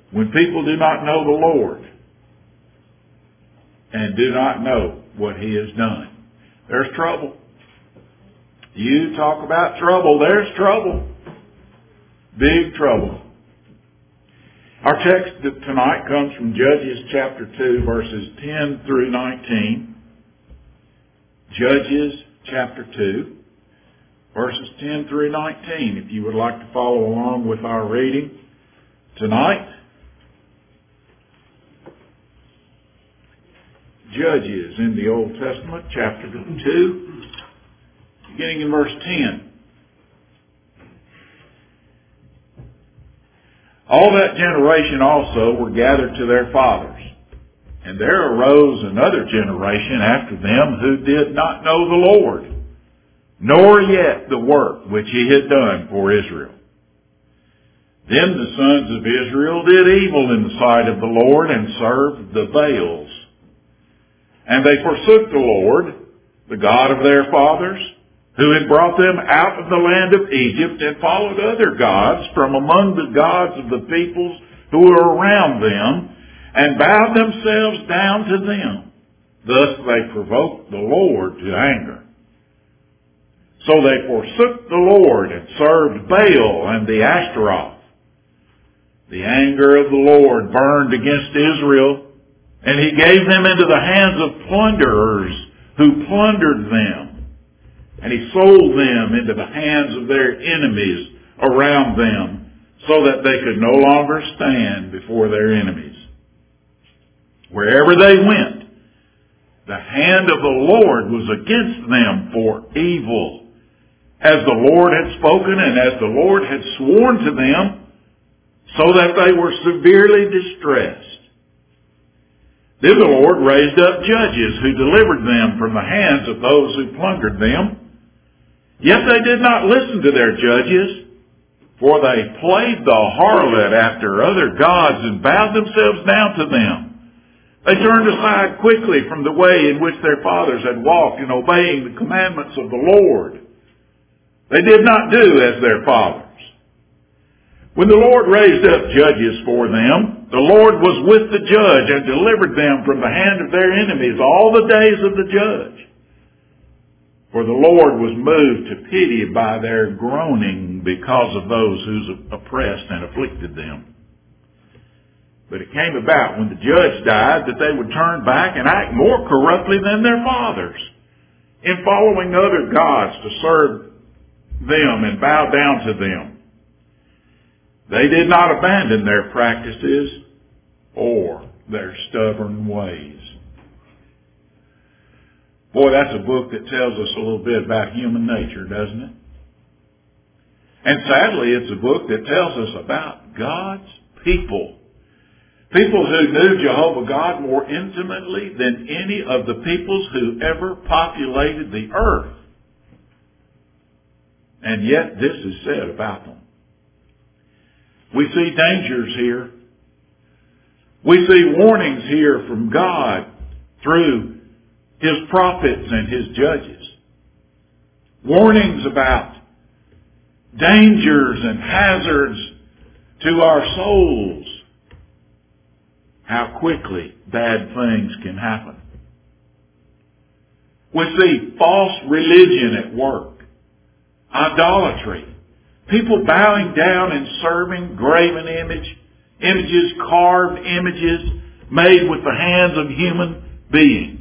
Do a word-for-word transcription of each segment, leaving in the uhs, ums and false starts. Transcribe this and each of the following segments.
When people do not know the Lord and do not know what He has done, there's trouble. You talk about trouble, there's trouble. Big trouble. Our text tonight comes from Judges chapter two, verses ten through nineteen. Judges chapter two, verses ten through nineteen. If you would like to follow along with our reading tonight. Judges in the Old Testament, chapter two, beginning in verse ten. All that generation also were gathered to their fathers. And there arose another generation after them who did not know the Lord, nor yet the work which He had done for Israel. Then the sons of Israel did evil in the sight of the Lord and served the Baals. And they forsook the Lord, the God of their fathers, who had brought them out of the land of Egypt, and followed other gods from among the gods of the peoples who were around them, and bowed themselves down to them. Thus they provoked the Lord to anger. So they forsook the Lord and served Baal and the Ashtaroth. The anger of the Lord burned against Israel, and He gave them into the hands of plunderers who plundered them. And He sold them into the hands of their enemies around them, so that they could no longer stand before their enemies. Wherever they went, the hand of the Lord was against them for evil, as the Lord had spoken and as the Lord had sworn to them, so that they were severely distressed. Then the Lord raised up judges who delivered them from the hands of those who plundered them. Yet they did not listen to their judges, for they played the harlot after other gods and bowed themselves down to them. They turned aside quickly from the way in which their fathers had walked in obeying the commandments of the Lord. They did not do as their fathers. When the Lord raised up judges for them, the Lord was with the judge and delivered them from the hand of their enemies all the days of the judge. For the Lord was moved to pity by their groaning because of those who oppressed and afflicted them. But it came about when the judge died that they would turn back and act more corruptly than their fathers, in following other gods to serve them and bow down to them. They did not abandon their practices or their stubborn ways. Boy, that's a book that tells us a little bit about human nature, doesn't it? And sadly, it's a book that tells us about God's people. People who knew Jehovah God more intimately than any of the peoples who ever populated the earth. And yet this is said about them. We see dangers here. We see warnings here from God through His prophets and His judges. Warnings about dangers and hazards to our souls. How quickly bad things can happen. We see false religion at work. Idolatry. People bowing down and serving graven image, images, carved images made with the hands of human beings.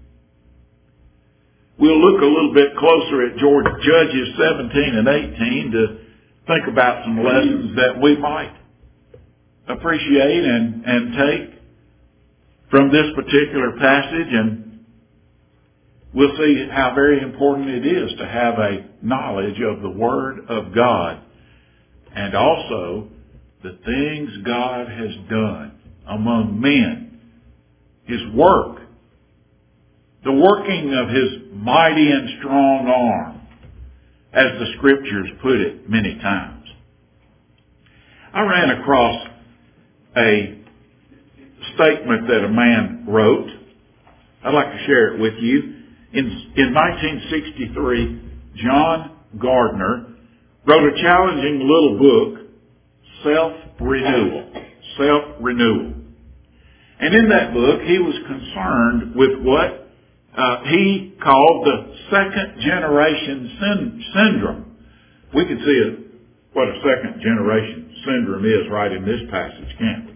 We'll look a little bit closer at Judges seventeen and eighteen to think about some lessons that we might appreciate and, and take from this particular passage, and we'll see how very important it is to have a knowledge of the Word of God and also the things God has done among men, His work, the working of His mighty and strong arm, as the Scriptures put it many times. I ran across a statement that a man wrote. I'd like to share it with you. In, in nineteen sixty-three, John Gardner wrote a challenging little book, Self-Renewal. self-renewal. And in that book, he was concerned with what uh, he called the second generation syn- syndrome. We can see a, what a second generation syndrome is right in this passage, can't we?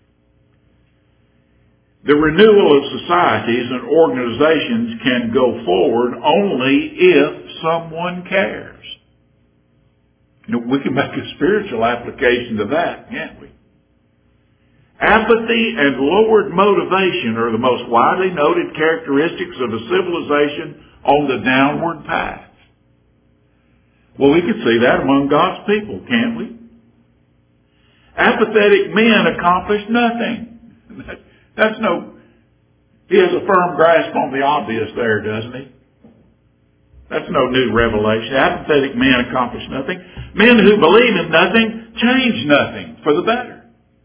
The renewal of societies and organizations can go forward only if someone cares. You know, we can make a spiritual application to that, can't we? Apathy and lowered motivation are the most widely noted characteristics of a civilization on the downward path. Well, we can see that among God's people, can't we? Apathetic men accomplish nothing. That's no, he has a firm grasp on the obvious there, doesn't he? That's no new revelation. Apathetic men accomplish nothing. Men who believe in nothing change nothing for the better.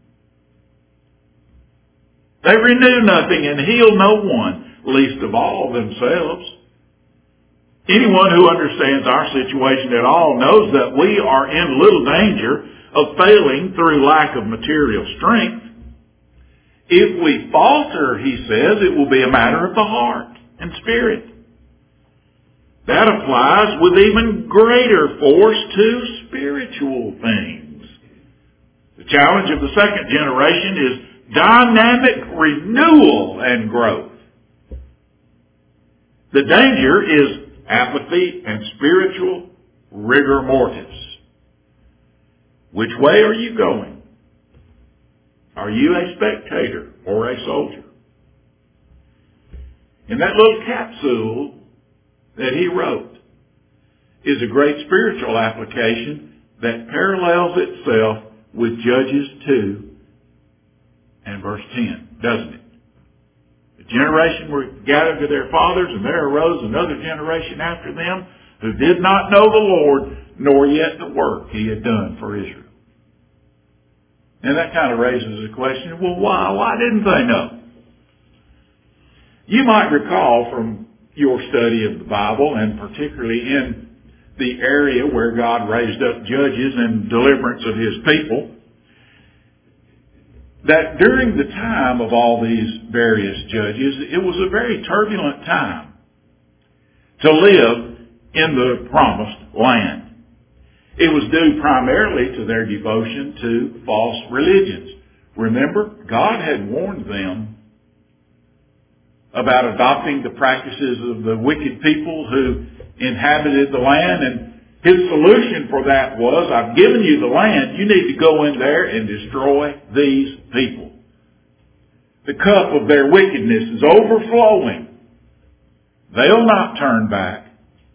They renew nothing and heal no one, least of all themselves. Anyone who understands our situation at all knows that we are in little danger of failing through lack of material strength. If we falter, he says, it will be a matter of the heart and spirit. That applies with even greater force to spiritual things. The challenge of the second generation is dynamic renewal and growth. The danger is apathy and spiritual rigor mortis. Which way are you going? Are you a spectator or a soldier? In that little capsule that he wrote is a great spiritual application that parallels itself with Judges two and verse ten, doesn't it? The generation were gathered to their fathers, and there arose another generation after them who did not know the Lord, nor yet the work he had done for Israel. And that kind of raises the question, well, why? Why didn't they know? You might recall from your study of the Bible, and particularly in the area where God raised up judges and deliverance of his people, that during the time of all these various judges, it was a very turbulent time to live in the promised land. It was due primarily to their devotion to false religions. Remember, God had warned them about adopting the practices of the wicked people who inhabited the land, and his solution for that was, I've given you the land, you need to go in there and destroy these people. The cup of their wickedness is overflowing. They'll not turn back.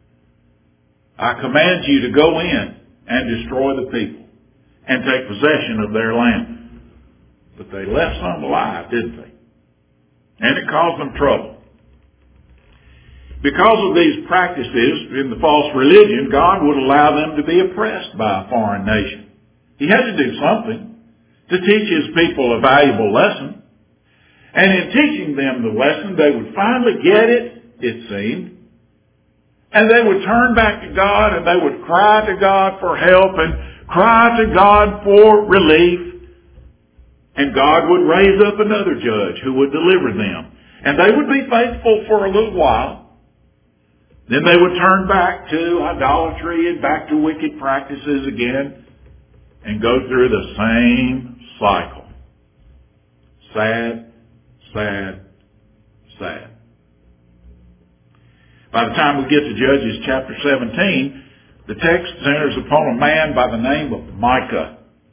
I command you to go in and destroy the people and take possession of their land. But they left some alive, didn't they? And it caused them trouble. Because of these practices in the false religion, God would allow them to be oppressed by a foreign nation. He had to do something to teach his people a valuable lesson. And in teaching them the lesson, they would finally get it, it seemed. And they would turn back to God, and they would cry to God for help and cry to God for relief. And God would raise up another judge who would deliver them. And they would be faithful for a little while. Then they would turn back to idolatry and back to wicked practices again and go through the same cycle. Sad, sad, sad. By the time we get to Judges chapter seventeen, the text centers upon a man by the name of Micah.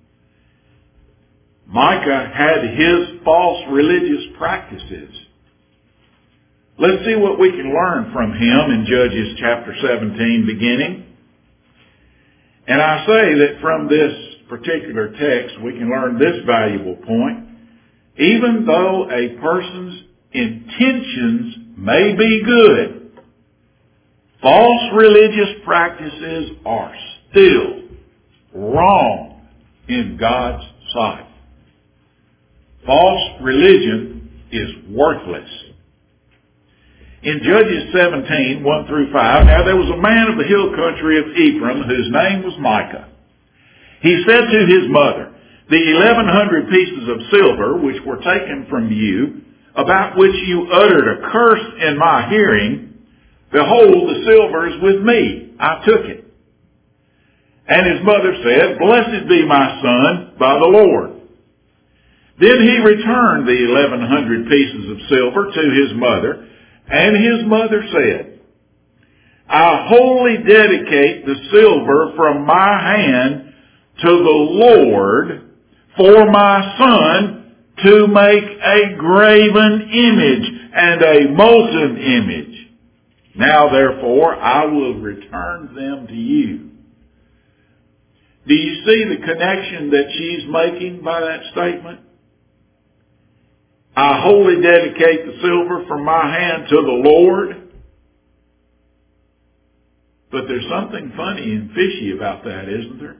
Micah had his false religious practices. Let's see what we can learn from him in Judges chapter seventeen beginning. And I say that from this particular text we can learn this valuable point. Even though a person's intentions may be good, false religious practices are still wrong in God's sight. False religion is worthless. In Judges seventeen, one through five, now there was a man of the hill country of Ephraim whose name was Micah. He said to his mother, the eleven hundred pieces of silver which were taken from you, about which you uttered a curse in my hearing, behold, the silver is with me. I took it. And his mother said, Blessed be my son by the Lord. Then he returned the eleven hundred pieces of silver to his mother, and his mother said, I wholly dedicate the silver from my hand to the Lord for my son to make a graven image and a molten image. Now therefore I will return them to you. Do you see the connection that she's making by that statement? I wholly dedicate the silver from my hand to the Lord. But there's something funny and fishy about that, isn't there?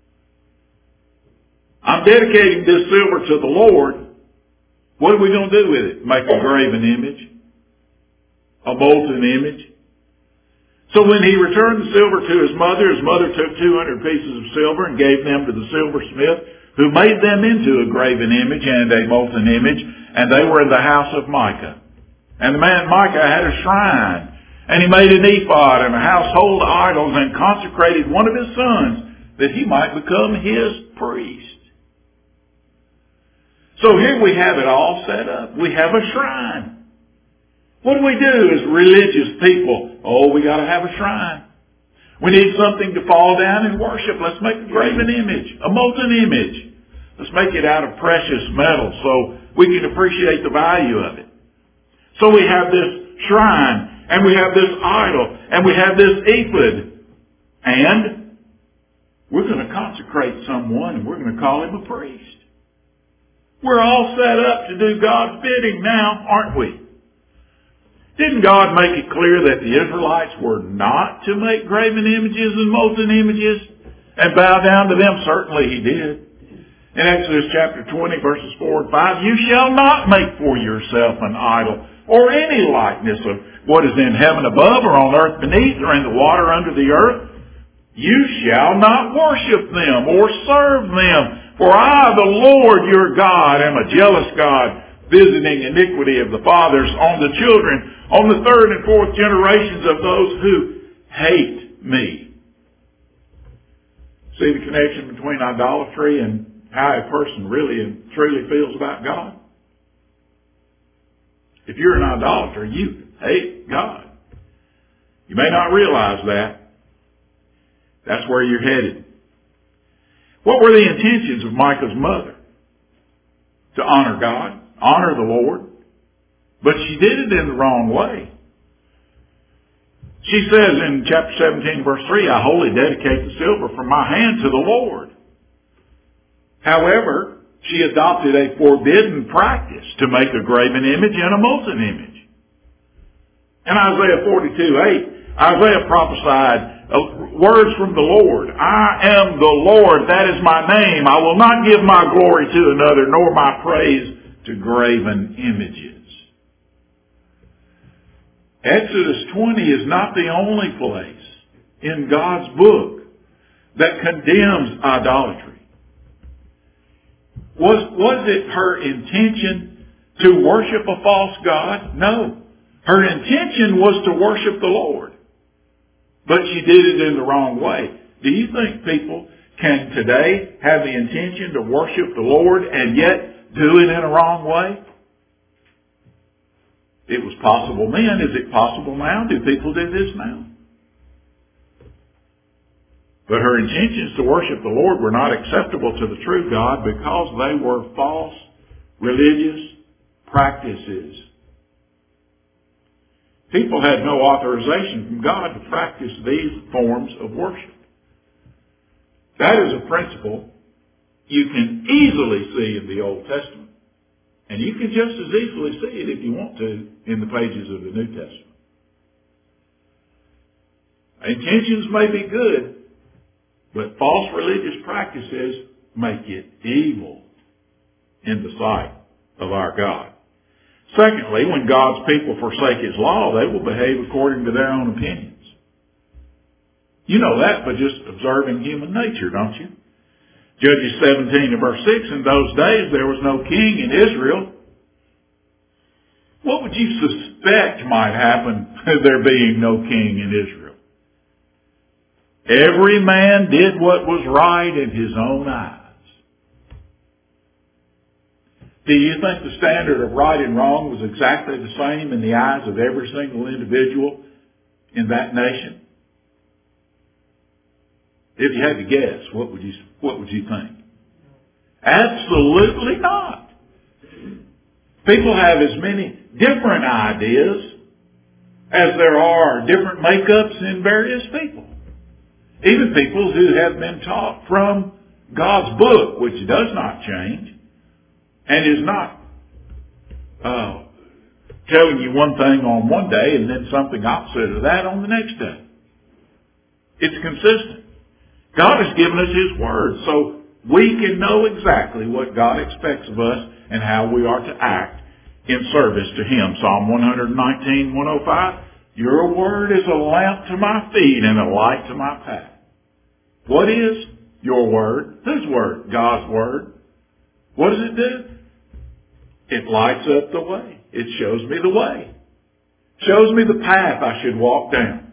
I'm dedicating this silver to the Lord. What are we going to do with it? Make a graven image? A molten image? So when he returned the silver to his mother, his mother took two hundred pieces of silver and gave them to the silversmith, who made them into a graven image and a molten image, and they were in the house of Micah. And the man Micah had a shrine, and he made an ephod and a household idols, and consecrated one of his sons, that he might become his priest. So here we have it all set up. We have a shrine. What do we do as religious people? Oh, we got to have a shrine. We need something to fall down and worship. Let's make a graven image, a molten image. Let's make it out of precious metal so we can appreciate the value of it. So we have this shrine, and we have this idol, and we have this ephod. And we're going to consecrate someone, and we're going to call him a priest. We're all set up to do God's bidding now, aren't we? Didn't God make it clear that the Israelites were not to make graven images and molten images and bow down to them? Certainly he did. In Exodus chapter twenty, verses four and five, you shall not make for yourself an idol or any likeness of what is in heaven above or on earth beneath or in the water under the earth. You shall not worship them or serve them. For I, the Lord your God, am a jealous God, visiting iniquity of the fathers on the children, on the third and fourth generations of those who hate me. See the connection between idolatry and how a person really and truly feels about God? If you're an idolater, you hate God. You may not realize that. That's where you're headed. What were the intentions of Micah's mother? To honor God, honor the Lord. But she did it in the wrong way. She says in chapter seventeen, verse three, I wholly dedicate the silver from my hand to the Lord. However, she adopted a forbidden practice to make a graven image and a molten image. In Isaiah forty-two, eight, Isaiah prophesied words from the Lord. I am the Lord, that is my name. I will not give my glory to another, nor my praise to graven images. Exodus twenty is not the only place in God's book that condemns idolatry. Was, was it her intention to worship a false god? No. Her intention was to worship the Lord. But she did it in the wrong way. Do you think people can today have the intention to worship the Lord and yet do it in a wrong way? It was possible then. Is it possible now? Do people do this now? But her intentions to worship the Lord were not acceptable to the true God because they were false religious practices. People had no authorization from God to practice these forms of worship. That is a principle you can easily see in the Old Testament. And you can just as easily see it if you want to in the pages of the New Testament. Intentions may be good, but false religious practices make it evil in the sight of our God. Secondly, when God's people forsake His law, they will behave according to their own opinions. You know that by just observing human nature, don't you? Judges seventeen and verse six, in those days there was no king in Israel. What would you suspect might happen there being no king in Israel? Every man did what was right in his own eyes. Do you think the standard of right and wrong was exactly the same in the eyes of every single individual in that nation? If you had to guess, what would you, what would you think? Absolutely not. People have as many different ideas as there are different makeups in various people. Even people who have been taught from God's book, which does not change, and is not uh, telling you one thing on one day and then something opposite of that on the next day. It's consistent. God has given us His Word, so we can know exactly what God expects of us and how we are to act in service to Him. Psalm one nineteen, one oh five, your Word is a lamp to my feet and a light to my path. What is your Word? Whose Word? God's Word. What does it do? It lights up the way. It shows me the way. Shows me the path I should walk down.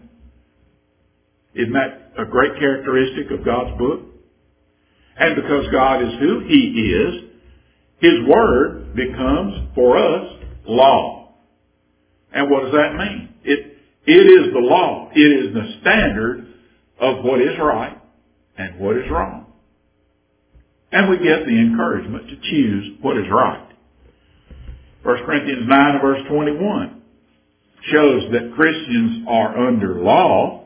Isn't that a great characteristic of God's book? And because God is who He is, His Word becomes for us law. And what does that mean? It, it is the law. It is the standard of what is right and what is wrong. And we get the encouragement to choose what is right. First Corinthians nine verse twenty-one shows that Christians are under law,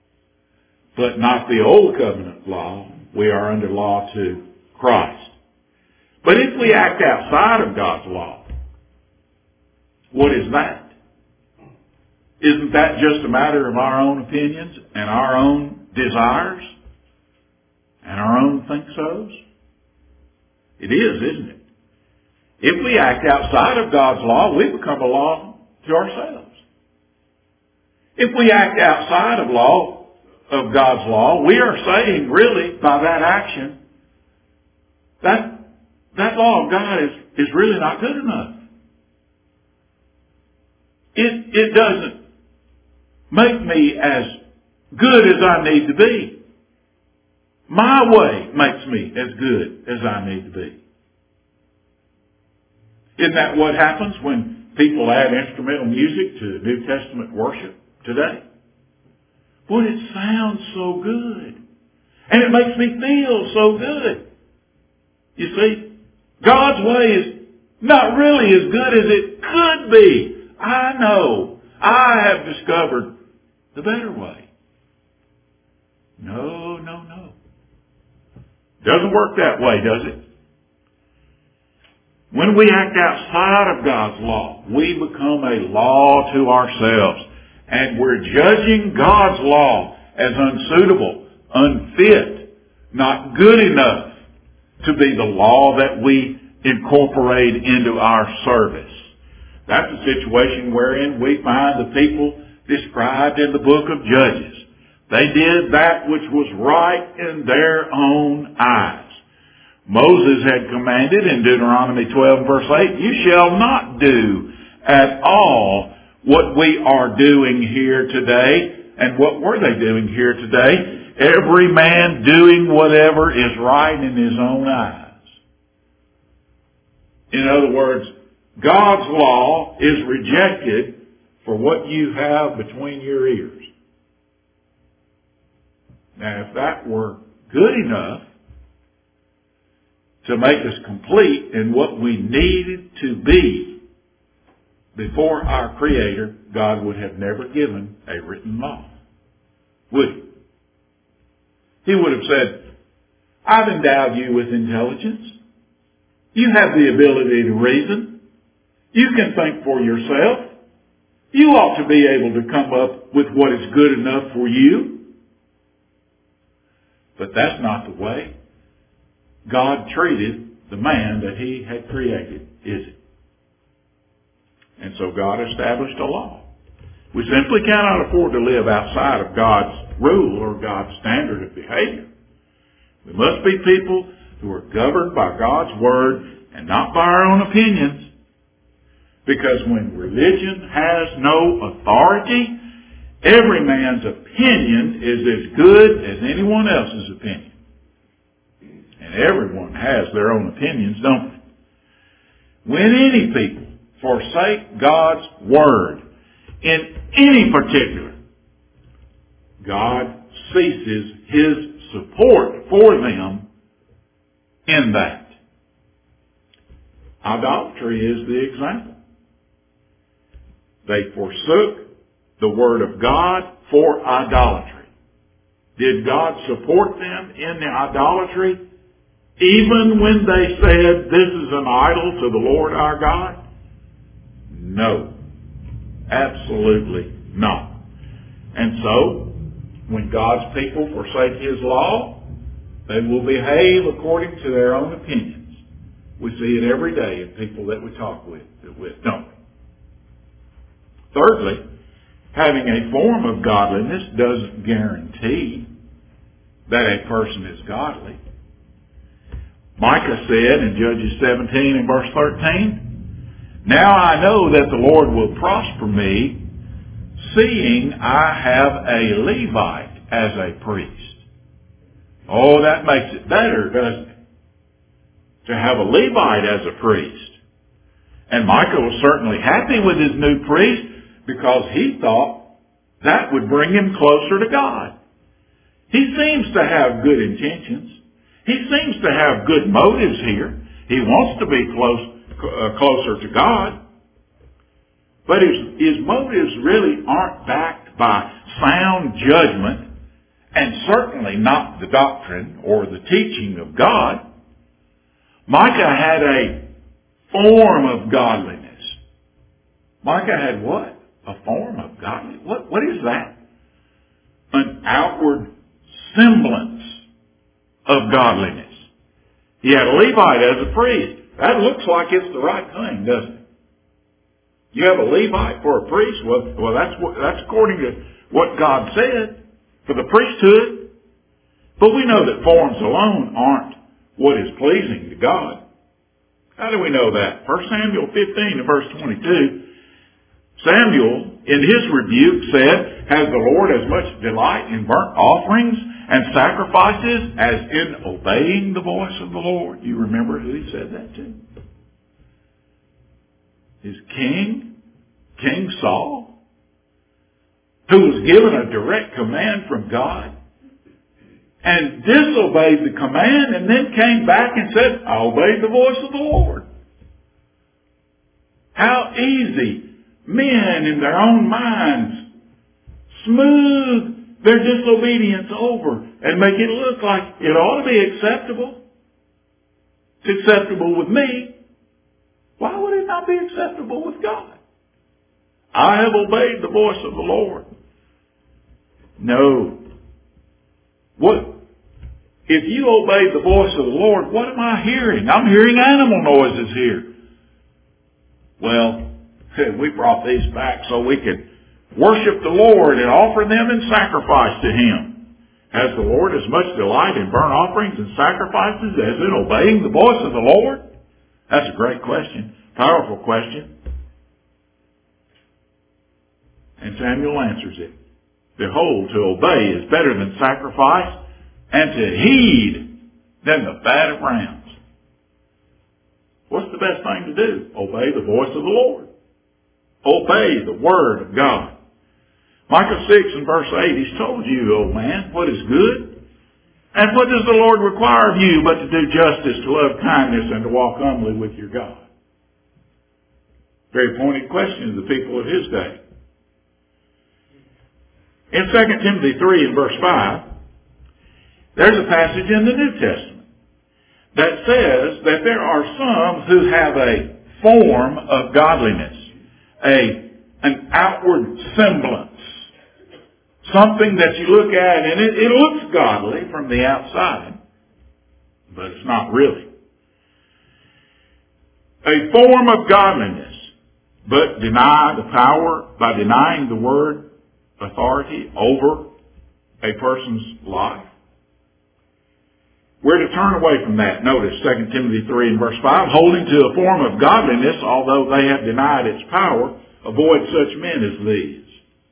but not the old covenant law. We are under law to Christ. But if we act outside of God's law, what is that? Isn't that just a matter of our own opinions and our own desires and our own think-sos? It is, isn't it? If we act outside of God's law, we become a law to ourselves. If we act outside of law, of God's law, we are saying really by that action that that law of God is, is really not good enough. It, it doesn't make me as good as I need to be. My way makes me as good as I need to be. Isn't that what happens when people add instrumental music to New Testament worship today? Boy, it sounds so good. And it makes me feel so good. You see, God's way is not really as good as it could be. I know. I have discovered the better way. No, no, no. Doesn't work that way, does it? When we act outside of God's law, we become a law to ourselves. And we're judging God's law as unsuitable, unfit, not good enough to be the law that we incorporate into our service. That's a situation wherein we find the people described in the book of Judges. They did that which was right in their own eyes. Moses had commanded in Deuteronomy twelve verse eight, you shall not do at all what we are doing here today. And what were they doing here today? Every man doing whatever is right in his own eyes. In other words, God's law is rejected for what you have between your ears. Now, if that were good enough to make us complete in what we needed to be before our Creator, God would have never given a written law. Would He? He would have said, I've endowed you with intelligence. You have the ability to reason. You can think for yourself. You ought to be able to come up with what is good enough for you. But that's not the way God treated the man that He had created, is it? And so God established a law. We simply cannot afford to live outside of God's rule or God's standard of behavior. We must be people who are governed by God's Word and not by our own opinions. Because when religion has no authority, every man's opinion is as good as anyone else's opinion. And everyone has their own opinions, don't they? When any people forsake God's Word in any particular, God ceases His support for them in that. Idolatry is the example. They forsook the Word of God for idolatry. Did God support them in the idolatry even when they said, this is an idol to the Lord our God? No. Absolutely not. And so, when God's people forsake His law, they will behave according to their own opinions. We see it every day in people that we talk with, with don't we? Thirdly, having a form of godliness doesn't guarantee that a person is godly. Micah said in Judges seventeen and verse thirteen, now I know that the Lord will prosper me, seeing I have a Levite as a priest. Oh, that makes it better, doesn't it? To have a Levite as a priest. And Micah was certainly happy with his new priest because he thought that would bring him closer to God. He seems to have good intentions. He seems to have good motives here. He wants to be close, uh, closer to God. But his, his motives really aren't backed by sound judgment and certainly not the doctrine or the teaching of God. Micah had a form of godliness. Micah had what? A form of godliness. What, what is that? An outward semblance of godliness. He had a Levite as a priest. That looks like it's the right thing, doesn't it? You have a Levite for a priest? Well, well that's, what, that's according to what God said for the priesthood. But we know that forms alone aren't what is pleasing to God. How do we know that? First Samuel fifteen and verse twenty-two, Samuel, in his rebuke, said, has the Lord as much delight in burnt offerings and sacrifices as in obeying the voice of the Lord? You remember who he said that to? His king, King Saul, who was given a direct command from God and disobeyed the command and then came back and said, I obeyed the voice of the Lord. How easy men in their own minds smooth their disobedience over and make it look like it ought to be acceptable. It's acceptable with me. Why would it not be acceptable with God? I have obeyed the voice of the Lord. No. What? If you obey the voice of the Lord, what am I hearing? I'm hearing animal noises here. Well, we brought these back so we could worship the Lord and offer them in sacrifice to Him. Has the Lord as much delight in burnt offerings and sacrifices as in obeying the voice of the Lord? That's a great question. Powerful question. And Samuel answers it. Behold, to obey is better than sacrifice, and to heed than the fat of rams. What's the best thing to do? Obey the voice of the Lord. Obey the Word of God. Micah six and verse eight, He's told you, O man, what is good. And what does the Lord require of you but to do justice, to love kindness, and to walk humbly with your God? Very pointed question to the people of his day. In Second Timothy three and verse five, there's a passage in the New Testament that says that there are some who have a form of godliness, a an outward semblance, something that you look at and it, it looks godly from the outside, but it's not really. A form of godliness, but deny the power by denying the word authority over a person's life. We're to turn away from that. Notice Second Timothy three and verse five, holding to a form of godliness, although they have denied its power, avoid such men as these.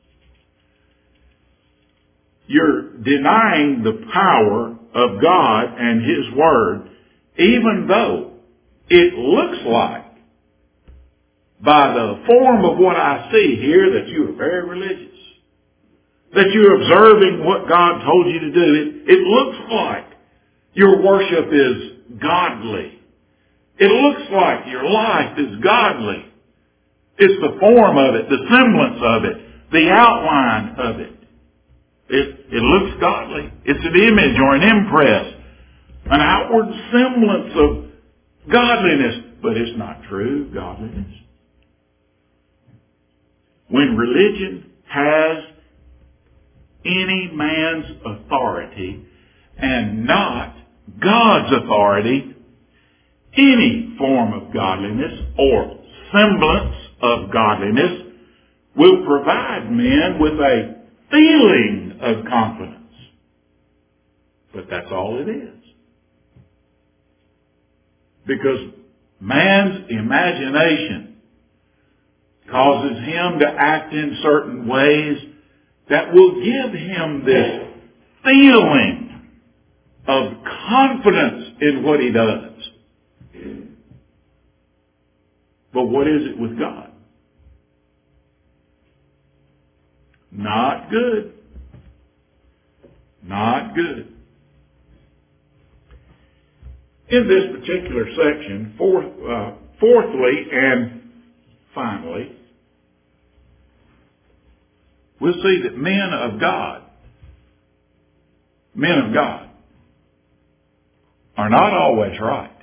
You're denying the power of God and His Word, even though it looks like, by the form of what I see here, that you are very religious. That you're observing what God told you to do. It, it looks like your worship is godly. It looks like your life is godly. It's the form of it, the semblance of it, the outline of it. It, it looks godly. It's an image or an impress, an outward semblance of godliness, but it's not true godliness. When religion has any man's authority and not God's authority, any form of godliness or semblance of godliness will provide men with a feeling of confidence. But that's all it is. Because man's imagination causes him to act in certain ways that will give him this feeling of confidence in what he does. But what is it with God? Not good. Not good. In this particular section, fourth, uh, fourthly and finally, we'll see that men of God, men of God, are not always right.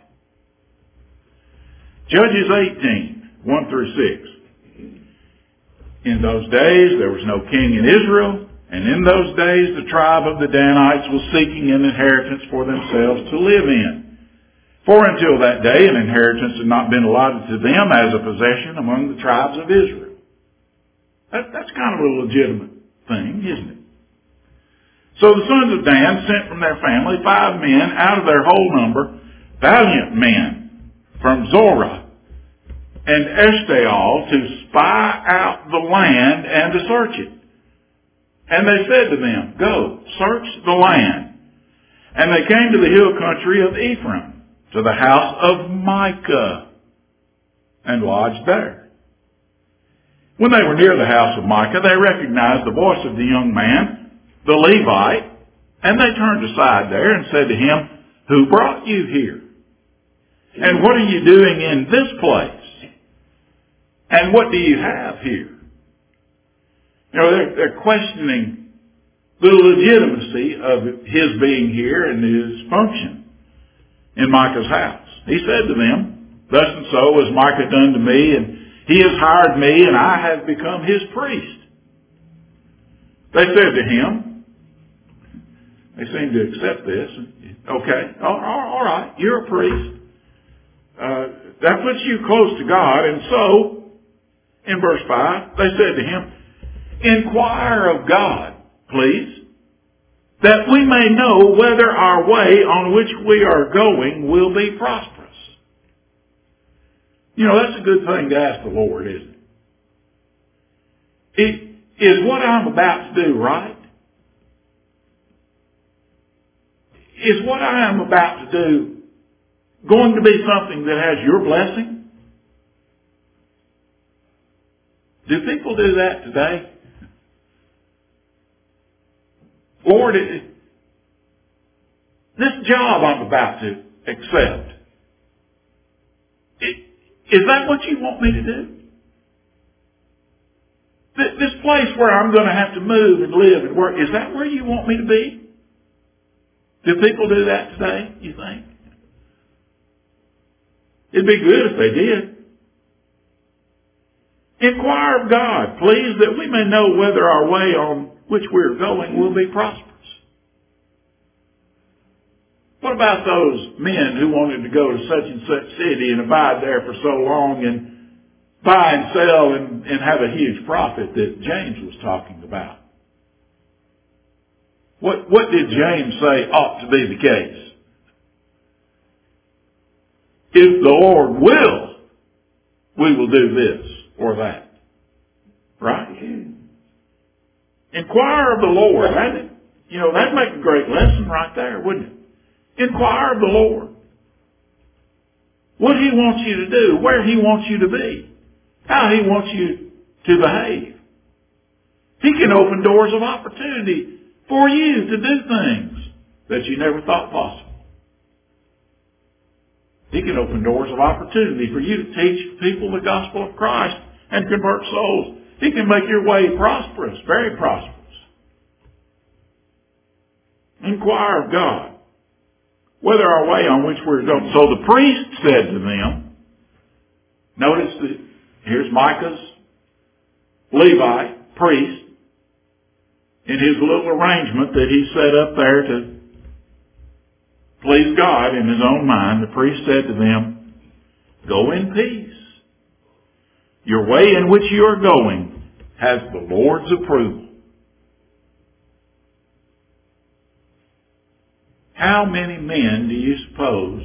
Judges eighteen, one through six. In those days there was no king in Israel, and in those days the tribe of the Danites was seeking an inheritance for themselves to live in. For until that day an inheritance had not been allotted to them as a possession among the tribes of Israel. That, that's kind of a legitimate thing, isn't it? So the sons of Dan sent from their family five men out of their whole number, valiant men from Zorah and Eshtaol, to spy out the land and to search it. And they said to them, go, search the land. And they came to the hill country of Ephraim, to the house of Micah, and lodged there. When they were near the house of Micah, they recognized the voice of the young man, the Levite, and they turned aside there and said to him, who brought you here? And what are you doing in this place? And what do you have here? You know, they're, they're questioning the legitimacy of his being here and his function in Micah's house. He said to them, thus and so has Micah done to me, and he has hired me, and I have become his priest. They said to him, they seem to accept this. Okay, all, all right, you're a priest. Uh, that puts you close to God, and so, in verse five, they said to him, inquire of God, please, that we may know whether our way on which we are going will be prosperous. You know, that's a good thing to ask the Lord, isn't it? It is what I'm about to do right? Is what I am about to do going to be something that has your blessing? Do people do that today? Lord, this job I'm about to accept, is that what you want me to do? This place where I'm going to have to move and live and work, is that where you want me to be? Do people do that today, you think? It'd be good if they did. Inquire of God, please, that we may know whether our way on which we're going will be prosperous. What about those men who wanted to go to such and such city and abide there for so long and buy and sell and, and have a huge profit that James was talking about? What, what did James say ought to be the case? if the Lord will, we will do this or that. Right? Inquire of the Lord. That, you know, that'd make a great lesson right there, wouldn't it? Inquire of the Lord. What He wants you to do, where He wants you to be, how He wants you to behave. He can open doors of opportunity for you to do things that you never thought possible. He can open doors of opportunity for you to teach people the gospel of Christ and convert souls. He can make your way prosperous, very prosperous. Inquire of God whether our way on which we're going. So the priest said to them, notice that here's Micah's Levite, priest, in his little arrangement that he set up there to please God in his own mind. The priest said to them, go in peace. Your way in which you are going has the Lord's approval. How many men do you suppose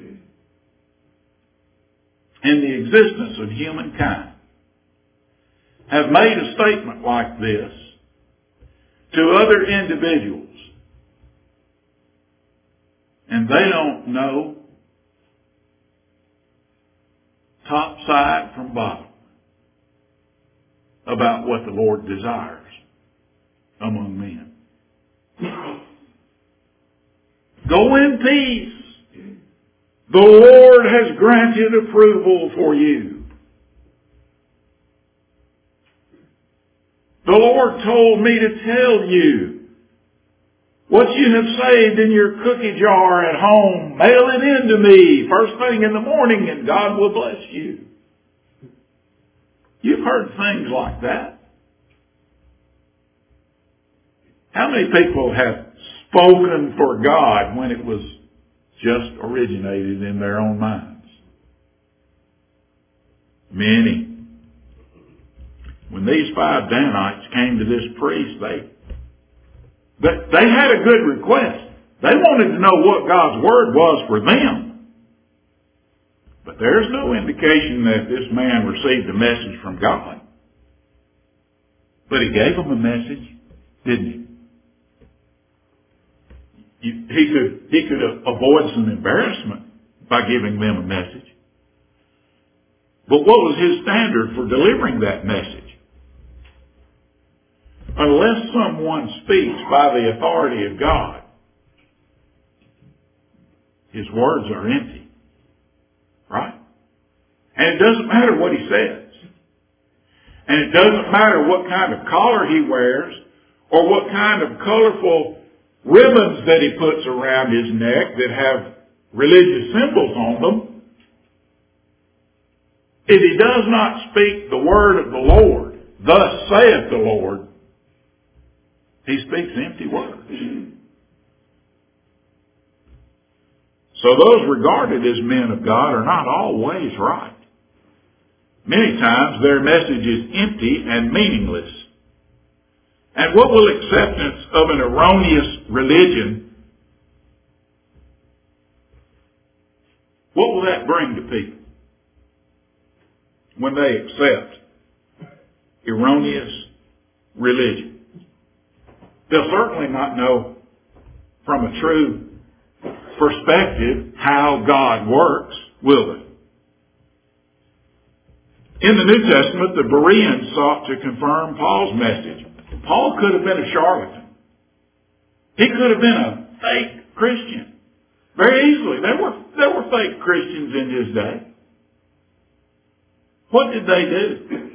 in the existence of humankind have made a statement like this to other individuals, and they don't know top side from bottom about what the Lord desires among men? Go in peace. The Lord has granted approval for you. The Lord told me to tell you what you have saved in your cookie jar at home. Mail it in to me first thing in the morning and God will bless you. You've heard things like that. How many people have spoken for God when it was just originated in their own minds? Many. When these five Danites came to this priest, they, they, they had a good request. They wanted to know what God's word was for them. But there's no indication that this man received a message from God. But he gave them a message, didn't he? He could, he could avoid some embarrassment by giving them a message. But what was his standard for delivering that message? Unless someone speaks by the authority of God, his words are empty. Right? And it doesn't matter what he says. And it doesn't matter what kind of collar he wears or what kind of colorful ribbons that he puts around his neck that have religious symbols on them. If he does not speak the word of the Lord, thus saith the Lord, he speaks empty words. So those regarded as men of God are not always right. Many times their message is empty and meaningless. And what will acceptance of an erroneous religion, what will that bring to people when they accept erroneous religion? They'll certainly not know from a true perspective how God works, will they? In the New Testament, the Bereans sought to confirm Paul's message. Paul could have been a charlatan. He could have been a fake Christian. Very easily. There were, there were fake Christians in his day. What did they do?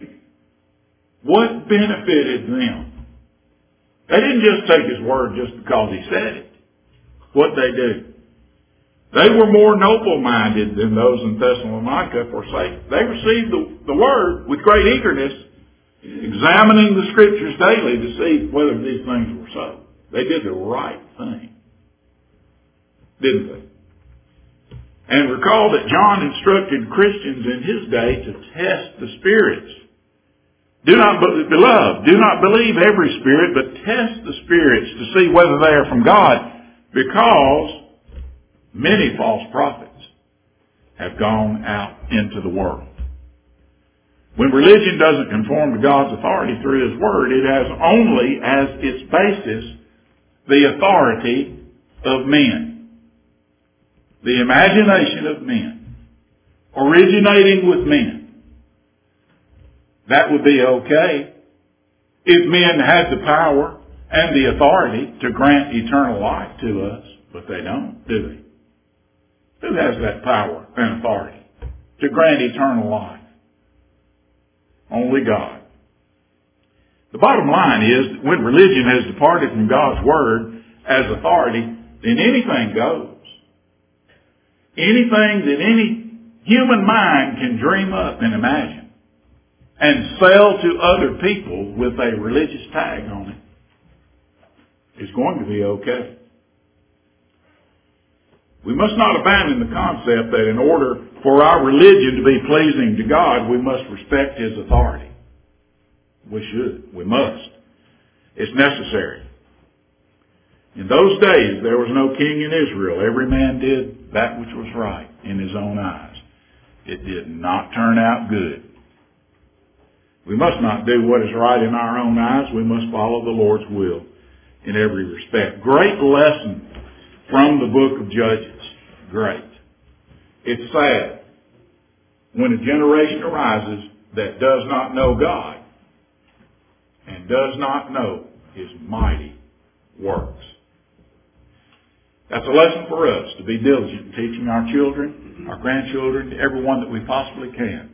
What benefited them? They didn't just take his word just because he said it. What did they do? They were more noble-minded than those in Thessalonica, for they received the, the word with great eagerness, examining the scriptures daily to see whether these things were so. They did the right thing, didn't they? And recall that John instructed Christians in his day to test the spirits. Do not, beloved, do not believe every spirit, but test the spirits to see whether they are from God, because many false prophets have gone out into the world. When religion doesn't conform to God's authority through His Word, it has only as its basis the authority of men. The imagination of men. Originating with men. That would be okay if men had the power and the authority to grant eternal life to us, but they don't, do they? Who has that power and authority to grant eternal life? Only God. The bottom line is that when religion has departed from God's Word as authority, then anything goes. Anything that any human mind can dream up and imagine and sell to other people with a religious tag on it is going to be okay. We must not abandon the concept that in order for our religion to be pleasing to God, we must respect His authority. We should. We must. It's necessary. In those days, there was no king in Israel. Every man did that which was right in his own eyes. It did not turn out good. We must not do what is right in our own eyes. We must follow the Lord's will in every respect. Great lesson from the book of Judges. Great. It's sad when a generation arises that does not know God and does not know His mighty works. That's a lesson for us to be diligent in teaching our children, our grandchildren, everyone that we possibly can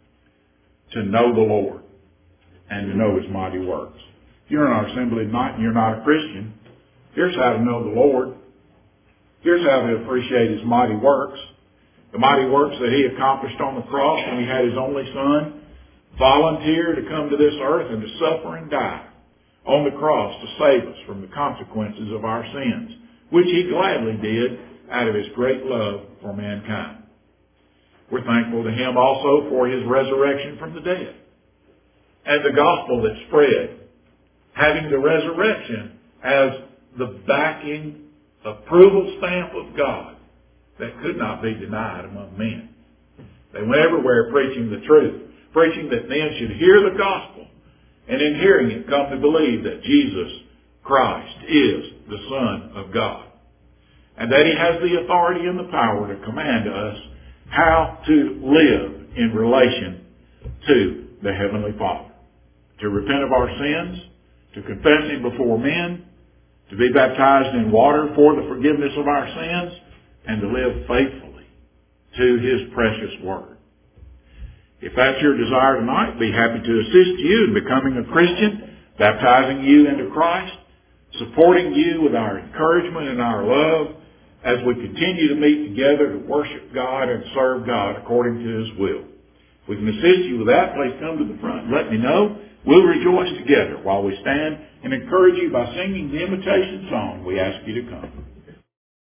to know the Lord and to know His mighty works. If you're in our assembly tonight and you're not a Christian, here's how to know the Lord. Here's how to appreciate His mighty works. The mighty works that He accomplished on the cross when He had His only Son volunteer to come to this earth and to suffer and die on the cross to save us from the consequences of our sins, which He gladly did out of His great love for mankind. We're thankful to Him also for His resurrection from the dead and the gospel that spread, having the resurrection as the backing approval stamp of God that could not be denied among men. They went everywhere preaching the truth, preaching that men should hear the gospel, and in hearing it come to believe that Jesus Christ is the Son of God, and that He has the authority and the power to command us how to live in relation to the Heavenly Father, to repent of our sins, to confess Him before men, to be baptized in water for the forgiveness of our sins, and to live faithfully to His precious Word. If that's your desire tonight, be happy to assist you in becoming a Christian, baptizing you into Christ, supporting you with our encouragement and our love as we continue to meet together to worship God and serve God according to His will. If we can assist you with that, please come to the front and let me know. We'll rejoice together while we stand and encourage you by singing the invitation song. We ask you to come.